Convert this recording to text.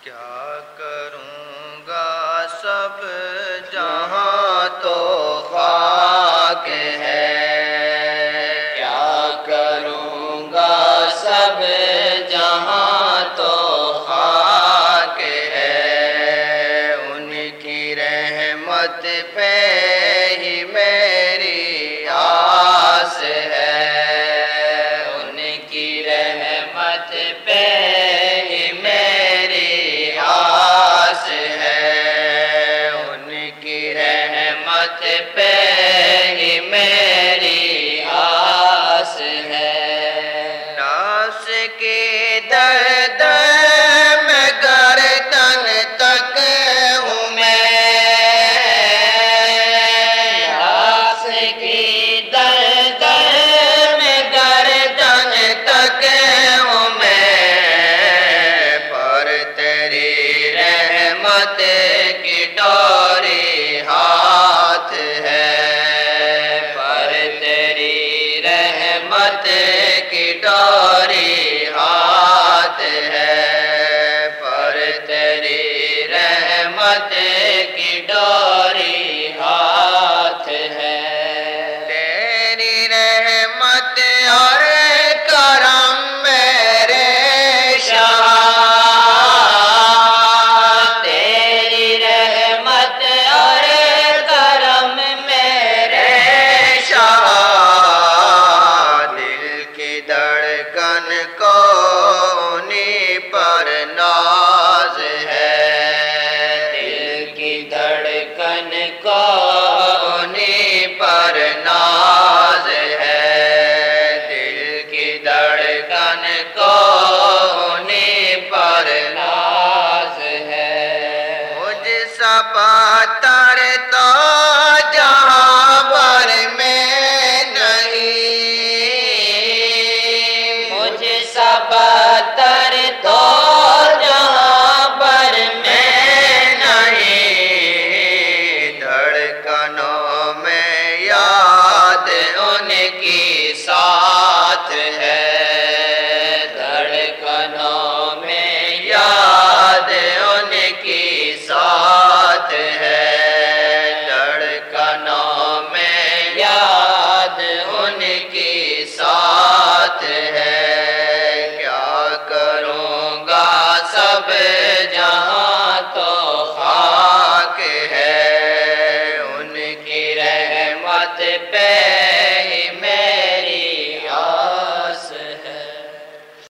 کیا کروں گا سب جہاں تو خاک ہے، کیا کروں گا سب جہاں تو خاک ہے، ان کی رحمت پہ ہی میری آس ہے، ان کی رحمت پہ ہی میری آس ہے، ان کی رحمت پہ ہی میری آس ہے۔ ناس کی درد میں گردن تک ہوں میں، ناس کی درد میں گردن تک ہوں میں، پر تیری رحمت کی ڈوری ہاتھ ہے، پر تیری رحمت کی ڈوری ہاتھ ہے، پر تیری رحمت